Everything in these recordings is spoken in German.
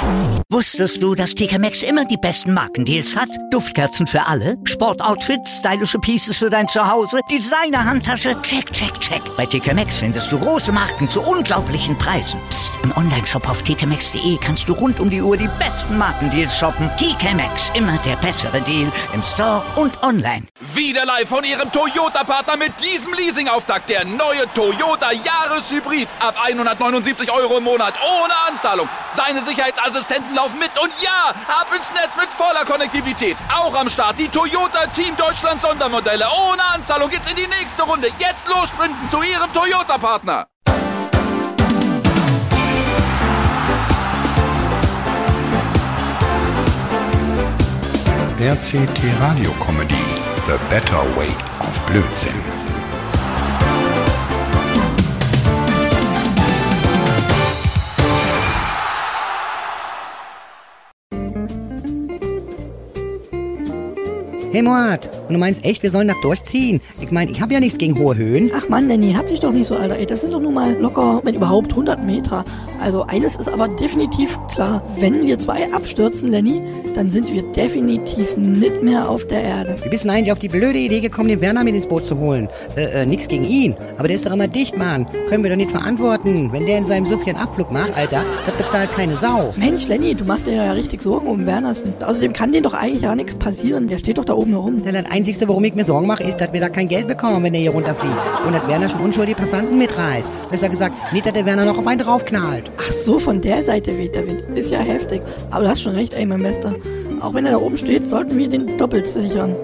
Wusstest du, dass TK Maxx immer die besten Markendeals hat? Duftkerzen für alle, Sportoutfits, stylische Pieces für dein Zuhause, Designer-Handtasche, check, check, check. Bei TK Maxx findest du große Marken zu unglaublichen Preisen. Psst. Im Onlineshop auf tkmaxx.de kannst du rund um die Uhr die besten Markendeals shoppen. TK Maxx, immer der bessere Deal im Store und online. Wieder live von Ihrem Toyota-Partner mit diesem Leasing-Auftakt. Der neue Toyota Jahreshybrid. Ab 179 € im Monat. Ohne Anzahlung. Seine Sicherheitsassistenten laufen mit. Und ja, ab ins Netz mit voller Konnektivität. Auch am Start die Toyota Team Deutschland Sondermodelle. Ohne Anzahlung geht's in die nächste Runde. Jetzt los sprinten zu Ihrem Toyota-Partner. RCT Radio Comedy, The Better Way of Blödsinn. Hey Moat, und du meinst echt, wir sollen das durchziehen? Ich meine, ich habe ja nichts gegen hohe Höhen. Ach Mann, Danny, hab dich doch nicht so, Alter. Ey, das sind doch nur mal locker, wenn überhaupt, 100 Meter. Also eines ist aber definitiv klar. Wenn wir zwei abstürzen, Lenny, dann sind wir definitiv nicht mehr auf der Erde. Wie bist du eigentlich auf die blöde Idee gekommen, den Werner mit ins Boot zu holen? Nix gegen ihn, aber der ist doch immer dicht, Mann. Können wir doch nicht verantworten. Wenn der in seinem Suff hier einen Abflug macht, Alter, das bezahlt keine Sau. Mensch, Lenny, du machst dir ja richtig Sorgen um Wernersen. Außerdem kann denen doch eigentlich ja nichts passieren. Der steht doch da oben herum. Ja, das Einzige, worum ich mir Sorgen mache, ist, dass wir da kein Geld bekommen, wenn der hier runterfliegt. Und dass Werner schon unschuldige Passanten mitreißt. Besser gesagt, nicht, dass der Werner noch auf einen draufknallt. Ach so, von der Seite weht der Wind. Ist ja heftig. Aber du hast schon recht, ey, mein Bester. Auch wenn er da oben steht, sollten wir den doppelt sichern.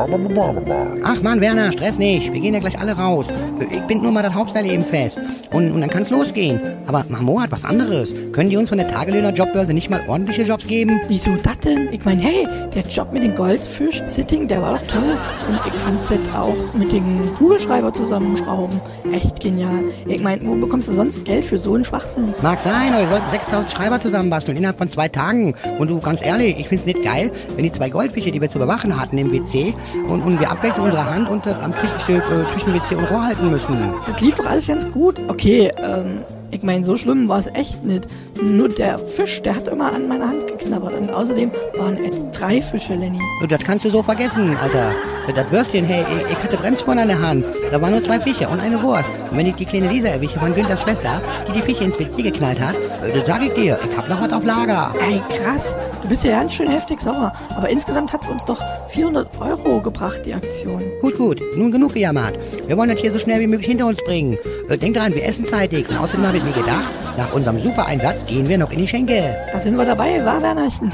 Ach Mann, Werner, Stress nicht. Wir gehen ja gleich alle raus. Ich bind nur mal das Hauptseil eben fest. Und dann kann's losgehen. Aber Mamo hat was anderes. Können die uns von der Tagelöhner-Jobbörse nicht mal ordentliche Jobs geben? Wieso das denn? Ich meine, hey, der Job mit dem Goldfisch-Sitting, der war doch toll. Und ich fand's das auch mit dem Kugelschreiber zusammenschrauben. Echt genial. Ich meine, wo bekommst du sonst Geld für so einen Schwachsinn? Mag sein, aber wir sollten 6000 Schreiber zusammenbasteln innerhalb von 2 Tagen. Und du, ganz ehrlich, ich find's nicht geil, wenn die 2 Goldfische, die wir zu bewachen hatten im WC, und wir abwechselnd unsere Hand und am Zwischenstück zwischen WC und Rohr halten müssen. Das lief doch alles ganz gut. Okay, ich meine, so schlimm war es echt nicht. Nur der Fisch, der hat immer an meiner Hand geknabbert. Und außerdem waren es 3 Fische, Lenny. Das kannst du so vergessen, Alter. Das Würstchen, hey, ich hatte Bremsspuren an der Hand. Da waren nur 2 Fische und eine Wurst. Und wenn ich die kleine Lisa erwische von Günthers Schwester, die Fische ins WC geknallt hat, dann sag ich dir, ich hab noch was auf Lager. Ey, krass. Du bist ja ganz schön heftig sauer. Aber insgesamt hat es uns doch 400 € gebracht, die Aktion. Gut. Nun genug gejammert. Wir wollen das hier so schnell wie möglich hinter uns bringen. Denk dran, wir essen zeitig. Und außerdem habe ich mir gedacht, nach unserem Super-Einsatz gehen wir noch in die Schenke. Da sind wir dabei, wahr, Wernerchen?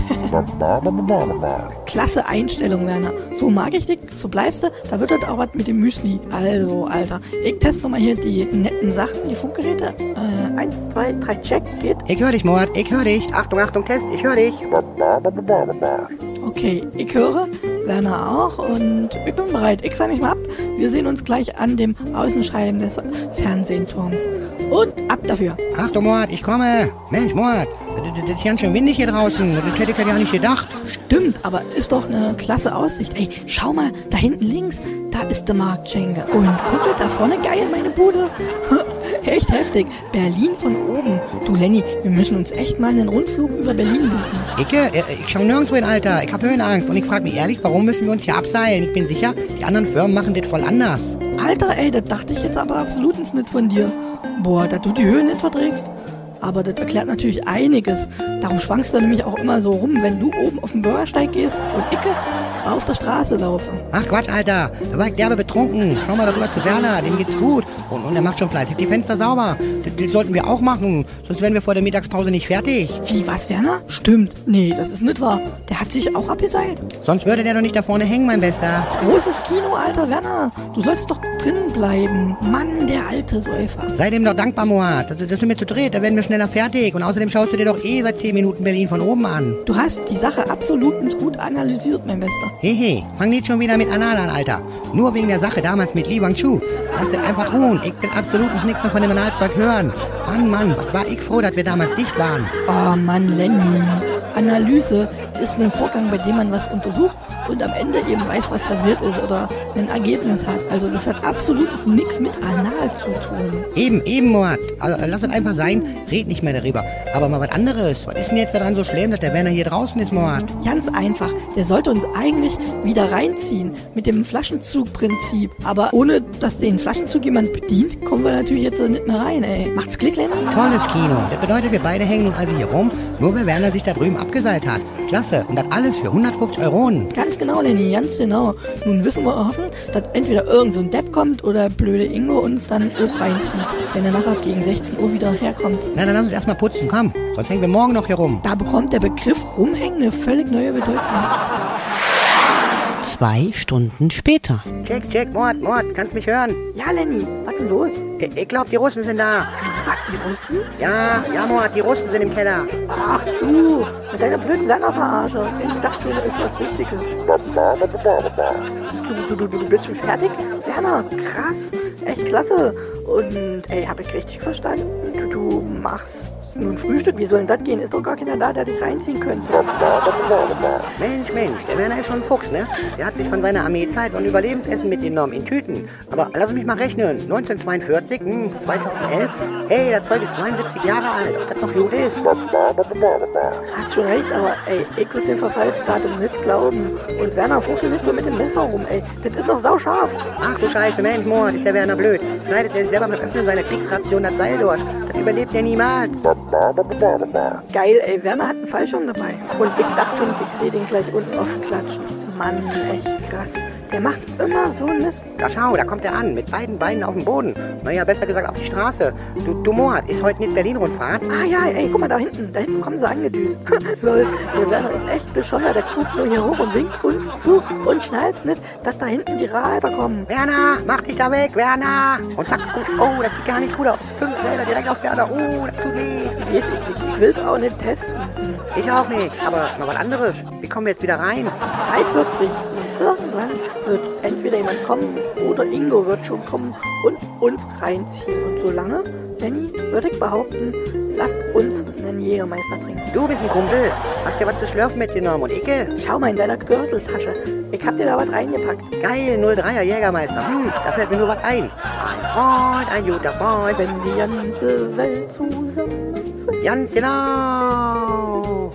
Klasse Einstellung, Werner. So mag ich dich, so bleibst du. Da wird das auch was mit dem Müsli. Also, Alter. Ich teste nochmal hier die netten Sachen, die Funkgeräte. 1, 2, 3, check, geht. Ich höre dich, Mord, ich höre dich. Achtung, Test, ich höre dich. Okay, ich höre, Werner auch und ich bin bereit. Ich sag mich mal ab. Wir sehen uns gleich an dem Außenscheiben des Fernsehturms. Und ab dafür. Achtung, Mord, ich komme. Mensch, Mord, das ist ganz schön windig hier draußen. Das hätte ich ja gar nicht gedacht. Stimmt, aber ist doch eine klasse Aussicht. Ey, schau mal, da hinten links, da ist der Markt Schenke. Und gucke, da vorne, geil, meine Bude. Echt heftig. Berlin von oben. Du, Lenny, wir müssen uns echt mal einen Rundflug über Berlin buchen. Ich schau nirgendwo hin, Alter. Ich hab Höhenangst. Und ich frage mich ehrlich, warum müssen wir uns hier abseilen? Ich bin sicher, die anderen Firmen machen das voll anders. Alter, ey, das dachte ich jetzt aber absolut nicht von dir. Boah, dass du die Höhe nicht verträgst. Aber das erklärt natürlich einiges. Darum schwankst du nämlich auch immer so rum, wenn du oben auf den Bürgersteig gehst und ich auf der Straße laufe. Ach Quatsch, Alter. Da war ich derbe betrunken. Schau mal darüber zu Werner, dem geht's gut. Und er macht schon fleißig die Fenster sauber. Das sollten wir auch machen, sonst wären wir vor der Mittagspause nicht fertig. Wie, was, Werner? Stimmt. Nee, das ist nicht wahr. Der hat sich auch abgeseilt. Sonst würde der doch nicht da vorne hängen, mein Bester. Großes Kino, Alter, Werner. Du solltest doch drin bleiben. Mann, der alte Säufer. Sei dem doch dankbar, Moat. Das sind wir zu dritt, da werden wir schneller fertig. Und außerdem schaust du dir doch seit 10 Minuten Berlin von oben an. Du hast die Sache absolut gut analysiert, mein Bester. Hey, fang nicht schon wieder mit Anal an, Alter. Nur wegen der Sache damals mit Li Wangchu. Lass den einfach ruhen. Ich will absolut nichts mehr von dem Analzeug hören. Mann, was war ich froh, dass wir damals dicht waren. Oh Mann, Lenny. Analyse ist ein Vorgang, bei dem man was untersucht und am Ende eben weiß, was passiert ist oder ein Ergebnis hat. Also das hat absolut nichts mit Anal zu tun. Eben, Mord. Also, lass es einfach sein, red nicht mehr darüber. Aber mal was anderes. Was ist denn jetzt daran so schlimm, dass der Werner hier draußen ist, Mord? Ganz einfach. Der sollte uns eigentlich wieder reinziehen mit dem Flaschenzugprinzip. Aber ohne, dass den Flaschenzug jemand bedient, kommen wir natürlich jetzt nicht mehr rein, ey. Macht's Klick, Lenny? Tolles Kino. Das bedeutet, wir beide hängen uns also hier rum, nur weil Werner sich da drüben abgeseilt hat. Klasse. Und das alles für 150 €. Ganz genau, Lenny, ganz genau. Nun wissen wir hoffen, dass entweder irgend so ein Depp kommt oder blöde Ingo uns dann auch reinzieht, wenn er nachher gegen 16 Uhr wieder herkommt. Na, dann lass uns erstmal putzen, komm. Sonst hängen wir morgen noch hier rum. Da bekommt der Begriff rumhängen eine völlig neue Bedeutung. 2 Stunden später. Check, Mord, kannst mich hören? Ja, Lenny, was denn los? Ich glaub, die Russen sind da. Was, die Russen? Ja, Mord, die Russen sind im Keller. Ach du, mit deiner blöden Werner-Verarsche. Ich dachte schon, da ist was Wichtiges. Du bist schon fertig? Werner, krass, echt klasse. Und, ey, hab ich richtig verstanden? Du machst nun Frühstück, wie soll denn das gehen? Ist doch gar keiner da, der dich reinziehen könnte. Mensch, der Werner ist schon ein Fuchs, ne? Der hat sich von seiner Armeezeit und Überlebensessen mitgenommen in Tüten. Aber lass mich mal rechnen. 1942, 2011. Hey, das Zeug ist 72 Jahre alt. Ob das noch gut ist? Hast schon recht, aber ey, ich würde den Verfallsdatum nicht glauben. Und Werner fuchtelt nicht so mit dem Messer rum, ey. Das ist doch sauscharf. Ach du Scheiße, Mensch, Mord, ist der Werner blöd. Schneidet er sich selber beim Öffnen seiner Kriegsration das Seil durch. Das überlebt er niemals. Geil, ey, Werner hat einen Fallschirm dabei. Und ich dachte schon, ich sehe den gleich unten aufklatschen. Mann, echt krass. Der macht immer so einen Mist. Da schau, da kommt er an, mit beiden Beinen auf dem Boden. Naja, besser gesagt auf die Straße. Du Mord, ist heute nicht Berlin-Rundfahrt? Ah ja, ey, guck mal da hinten kommen sie angedüst. Lol, der Werner ist echt bescheuert, der guckt nur hier hoch und winkt uns zu und schnallt nicht, dass da hinten die Reiter kommen. Werner, mach dich da weg, Werner! Und zack, oh, das sieht gar nicht gut aus. 5 Räder direkt auf Werner, oh, das tut weh. Ich will's auch nicht testen. Ich auch nicht, aber mal was anderes. Wie kommen wir jetzt wieder rein? Zeit wird's richten. Irgendwann wird entweder jemand kommen oder Ingo wird schon kommen und uns reinziehen. Und solange, Lenny, würde ich behaupten, lass uns einen Jägermeister trinken. Du bist ein Kumpel. Hast dir was zu schlürfen mitgenommen und Icke? Schau mal in deiner Gürteltasche. Ich hab dir da was reingepackt. Geil, 03er Jägermeister. Da fällt mir nur was ein. Ein Freund, ein guter Freund. Wenn die ganze Welt zusammenfällt. Ganz genau.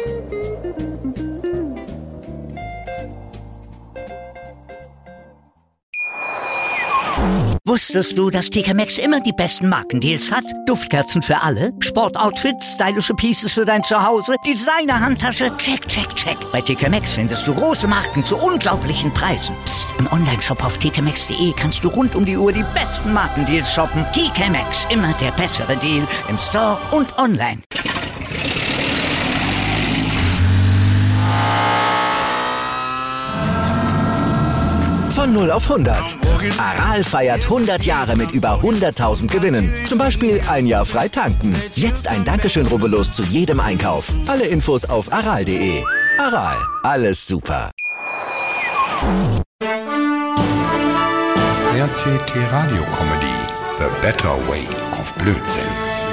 Wusstest du, dass TK Maxx immer die besten Markendeals hat? Duftkerzen für alle, Sportoutfits, stylische Pieces für dein Zuhause, Designer-Handtasche, check. Bei TK Maxx findest du große Marken zu unglaublichen Preisen. Psst. Im Onlineshop auf tkmaxx.de kannst du rund um die Uhr die besten Markendeals shoppen. TK Maxx, immer der bessere Deal im Store und online. Von 0 auf 100. Aral feiert 100 Jahre mit über 100.000 Gewinnen. Zum Beispiel ein Jahr frei tanken. Jetzt ein Dankeschön, rubbellos zu jedem Einkauf. Alle Infos auf aral.de. Aral, alles super. RCT Radio Comedy The Better Way of Blödsinn.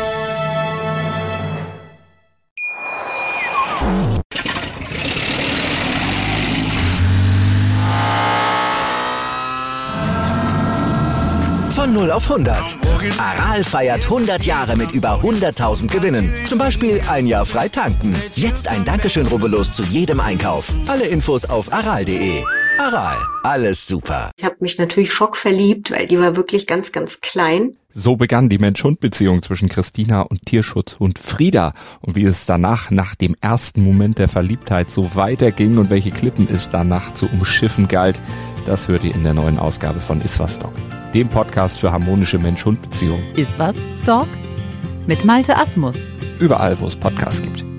Von 0 auf 100. Aral feiert 100 Jahre mit über 100.000 Gewinnen. Zum Beispiel ein Jahr frei tanken. Jetzt ein Dankeschön, rubbellos zu jedem Einkauf. Alle Infos auf aral.de. Aral, alles super. Ich habe mich natürlich schockverliebt, weil die war wirklich ganz, ganz klein. So begann die Mensch-Hund-Beziehung zwischen Christina und Tierschutzhund Frieda. Und wie es danach, nach dem ersten Moment der Verliebtheit, so weiterging und welche Klippen es danach zu umschiffen galt, das hört ihr in der neuen Ausgabe von Iswas Dog, dem Podcast für harmonische Mensch-Hund-Beziehungen. Iswas Dog? Mit Malte Asmus. Überall, wo es Podcasts gibt.